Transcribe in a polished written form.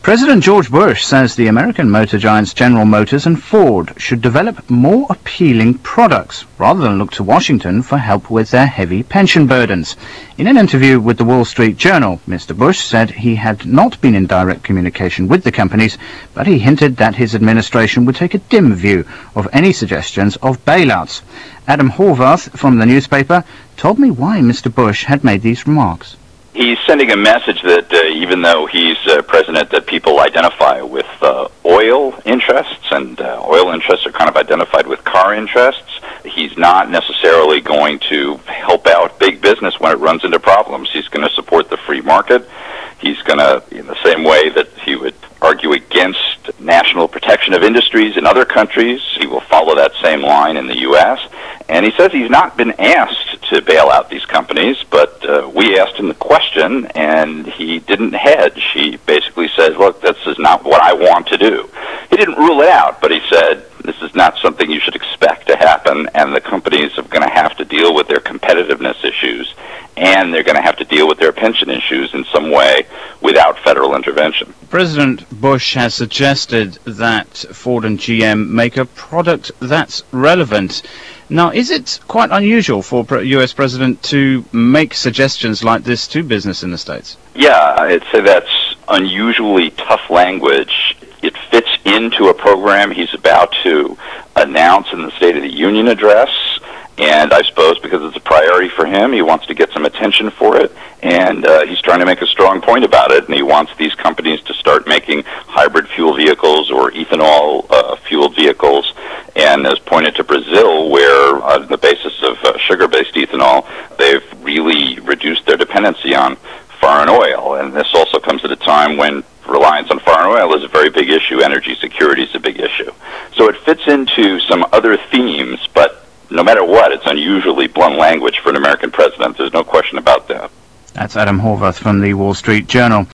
President George Bush says the American motor giants General Motors and Ford should develop more appealing products rather than look to Washington for help with their heavy pension burdens. In an interview with the Wall Street Journal, Mr. Bush said he had not been in direct communication with the companies, but he hinted that his administration would take a dim view of any suggestions of bailouts. Adam Horvath from the newspaper told me why Mr. Bush had made these remarks. He's sending a message that even though he's president that people identify with oil interests, and oil interests are kind of identified with car interests, he's not necessarily going to help out big business when it runs into problems. He's going to support the free market. He's going to, in the same way that he would argue against national protection of industries in other countries, he will follow that same line in the U.S. And he says he's not been asked to bail out these companies, but we asked him the question, and he didn't hedge. He basically said, look, this is not what I want to do. He didn't rule it out, but he said, this is not something you should expect to happen, and the companies are going to have to deal with their competitiveness issues, and they're going to have to deal with their pension issues in some way without federal intervention. President Bush has suggested that Ford and GM make a product that's relevant. Now, is it quite unusual for a U.S. president to make suggestions like this to business in the States? Yeah, I'd say that's unusually tough language. It fits into a program he's about to announce in the State of the Union address, and I suppose because it's a priority for him, he wants to get some attention for it, and he's trying to make a strong point about it, and he wants these companies to start making hybrid fuel vehicles or ethanol-fueled vehicles, and has pointed to Brazil, where on the basis of sugar-based ethanol, they've really reduced their dependency on foreign oil, and this also comes at a time when reliance on foreign oil is a very big issue. Energy security is a big issue. So it fits into some other themes, but no matter what, it's unusually blunt language for an American president. There's no question about that. That's Adam Horvath from the Wall Street Journal.